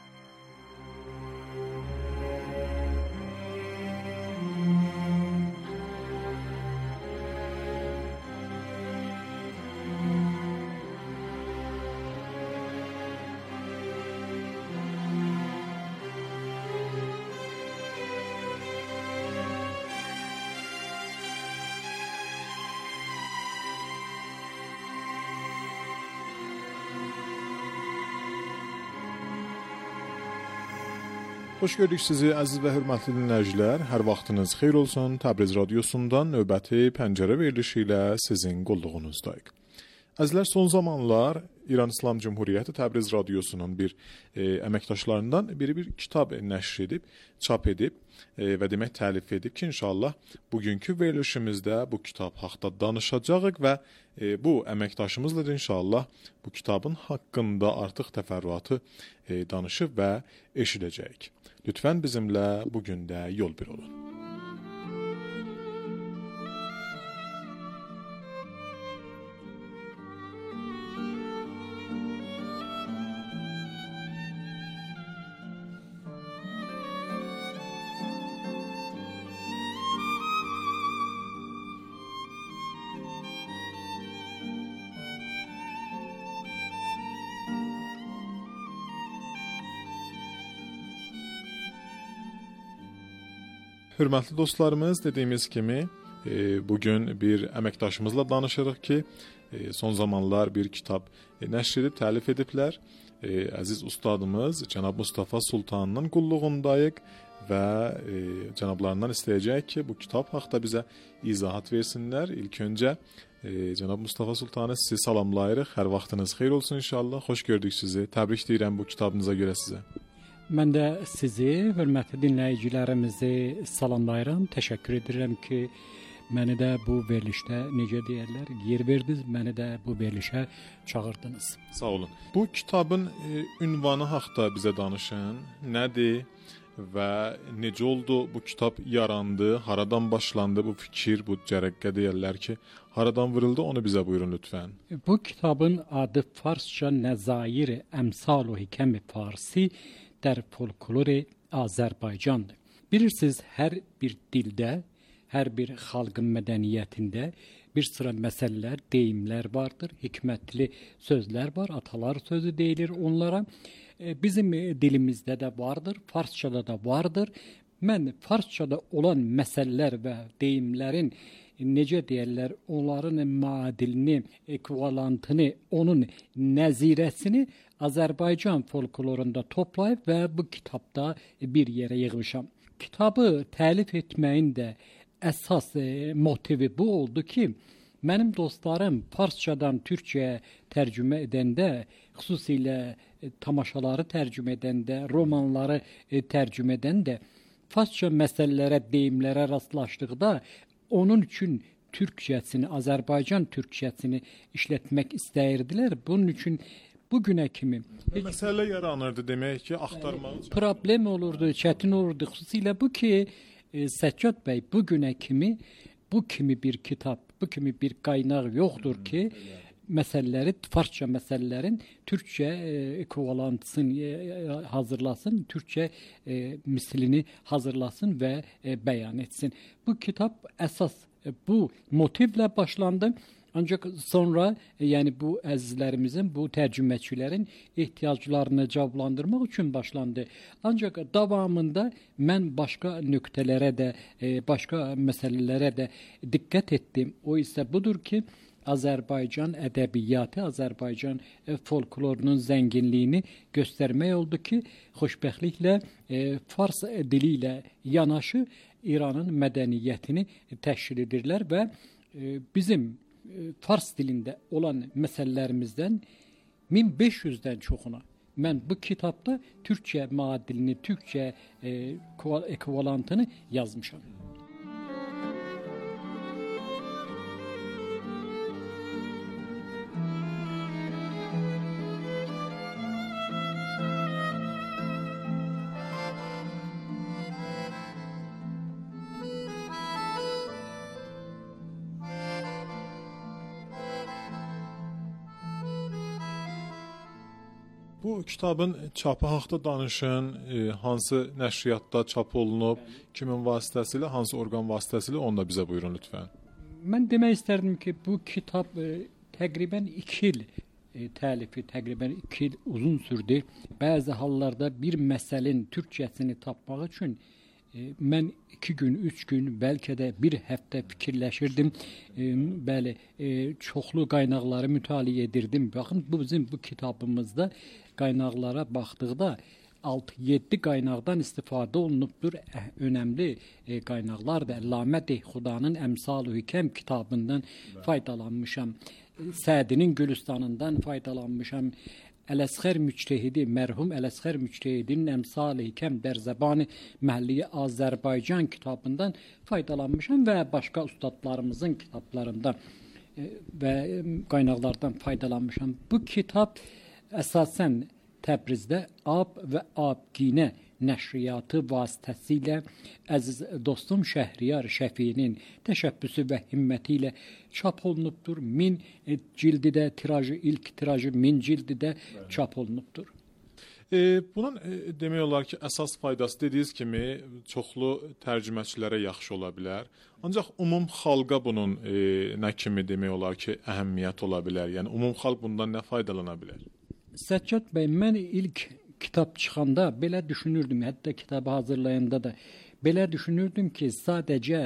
Xoş gördük sizi əziz və hörmətli dinləyicilər. Hər vaxtınız xeyir olsun. Təbriz Radiosundan növbəti Pəncərə verilişi ilə sizin qulluğunuzdayıq. Əzizlər, son zamanlar İran İslam Cümhuriyyəti Təbriz Radiosunun bir əməkdaşlarından biri bir kitab nəşr edib, çap edib və demək təlif edib ki, inşallah bugünkü verilişimizdə bu kitab haqqında danışacağıq və bu əməkdaşımızla inşallah bu kitabın haqqında artıq təfərrüatı danışıb və eşidəcəyik. Lütfən bizimlə bugün də yol bir olun. Hörmətli dostlarımız, dediyimiz kimi bugün bir əməkdaşımızla danışırıq ki, son zamanlar bir kitab nəşr edib, təlif ediblər. Əziz ustadımız Cənab Mustafa Sultanın qulluğundayıq və cənablarından istəyəcək ki, bu kitab haqqında bizə izahat versinlər. İlk öncə Cənab Mustafa Sultanı sizi salamlayırıq. Hər vaxtınız xeyir olsun inşallah. Xoş gördük sizi. Təbrik deyirəm bu kitabınıza görə sizə. Mən də sizi, hörmətli dinləyicilərimizi salamlayıram. Təşəkkür edirəm ki, məni də bu verilişdə necə deyirlər, yer verdiniz, məni də bu verilişə çağırdınız. Sağ olun. Bu kitabın ünvanı haqqında bizə danışın. Nədir və necə oldu bu kitab yarandı, haradan başlandı bu fikir, bu cərəqqə deyirlər ki, haradan vuruldu, onu bizə buyurun lütfən. Bu kitabın adı Farsça Nəzair-i Əmsal-u Hikəm-i Farsi der folkloru Azərbaycandır. Bilirsiniz, hər bir dildə, hər bir xalqın mədəniyyətində bir sıra məsələlər, deyimlər vardır, hikmətli sözlər var, atalar sözü deyilir onlara. Bizim dilimizdə də vardır, Farsçada da vardır. Mən Farsçada olan məsələlər və deyimlərin necə deyirlər, onların müadilini, ekvivalentini, onun nəzirəsini Azərbaycan folklorunda toplayıb və bu kitabda bir yerə yığmışam. Kitabı təlif etməyin də əsas motivi bu oldu ki, mənim dostlarım Farsçadan Türkçəyə tərcümə edəndə, xüsusilə tamaşaları tərcümə edəndə, romanları tərcümə edəndə, Farsça məsələlərə, deyimlərə rastlaşdıqda onun üçün Türkçəsini, Azərbaycan Türkçəsini işlətmək istəyirdilər. Bunun üçün bugünə kimi məsələ yaranırdı demək ki, axtarmaq üçün. Problem olurdu, çətin olurdu. Xüsusilə bu ki, Səccad bəy, bugünə kimi bu kimi bir kitab, bu kimi bir qaynaq yoxdur ki, məsələləri, Farsça məsələlərin Türkçə ekvivalentisini hazırlasın, Türkçə mislini hazırlasın və bəyan etsin. Bu kitab əsas bu motivlə başlandı. Ancaq sonra, yəni bu əzizlərimizin, bu tərcüməçilərin ehtiyaclarını cavablandırmaq üçün başlandı. Ancaq davamında mən başqa nöqtələrə də, başqa məsələlərə də diqqət etdim. O isə budur ki, Azərbaycan ədəbiyyatı, Azərbaycan folklorunun zənginliyini göstərmək oldu ki, xoşbəxtliklə Fars dili ilə yanaşı İranın mədəniyyətini təşkil edirlər və bizim Fars dilində olan məsələlərimizdən 1500-dən çoxuna mən bu kitabda Türkçə müadilini, Türkçə ekvivalentini yazmışam. Bu kitabın çapı haqqında danışın, hansı nəşriyyatda çap olunub, kimin vasitəsilə, hansı orqan vasitəsilə, onu da bizə buyurun lütfən. Mən demək istərdim ki, bu kitab təqribən 2 il təlifi, təqribən 2 il uzun sürdü. Bəzi hallarda bir məsəlin türkçəsini tapmaq üçün mən 2 gün, 3 gün, bəlkə də bir həftə fikirləşirdim. Bəli, çoxlu qaynaqları mütaliə edirdim. Baxın, bizim bu kitabımızda qaynaqlara baxdıqda 6-7 qaynaqdan istifadə olunubdur. Önəmli qaynaqlar da Əllamə Deyxudanın Əmsal-ı Hikəm kitabından faydalanmışam. Sədinin Gülüstanından faydalanmışam. Ələsxər Müctehidi, mərhum Ələsxər Müctehidinin Əmsal-ı Hikəm Dərzəbani Məhəlli Azərbaycan kitabından faydalanmışam və başqa ustadlarımızın kitablarından və qaynaqlardan faydalanmışam. Bu kitab əsasən Təbrizdə Ab və Abginə nəşriyyatı vasitəsilə əziz dostum Şəhriyar Şəfiinin təşəbbüsü və himməti ilə çap olunubdur. 1000 cildidə tirajı, ilk tirajı 1000 cildidə çap olunubdur. Bunun demək olar ki, əsas faydası dediyiniz kimi çoxlu tərcüməçilərə yaxşı ola bilər. Ancaq ümum xalqa bunun nə kimi demək olar ki, əhəmiyyət ola bilər? Yəni ümum xalq bundan nə faydalana bilər? Səccad bəy, mən ilk kitab çıxanda belə düşünürdüm, hətta kitabı hazırlayanda da belə düşünürdüm ki, sadəcə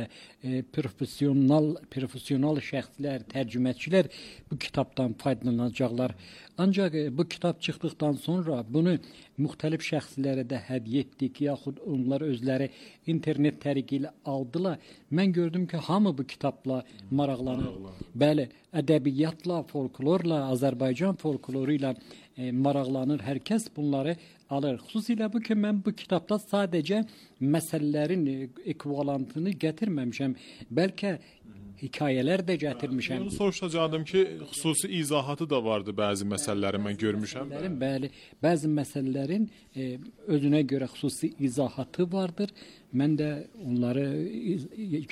professional şəxslər, tərcüməçilər bu kitabdan faydalanacaqlar. Ancaq bu kitab çıxdıqdan sonra bunu müxtəlif şəxslərə də hədiyyə etdik, yaxud onlar özləri internet təriqi ilə aldılar. Mən gördüm ki, hamı bu kitabla maraqlanır. Bəli, ədəbiyyatla, folklorla, Azərbaycan folkloru ilə maraqlanır. Hər kəs bunları alır. Xüsusilə bu ki, mən bu kitabda sadəcə məsələlərin ekvivalentini gətirməmişəm. Bəlkə hekayələr də gətirmişəm. Onu soruşacaqdım ki, xüsusi izahatı da vardı bəzi məsələləri mən görmüşəm. Bəli, bəzi məsələlərin özünə görə xüsusi izahatı vardır. Mən də onları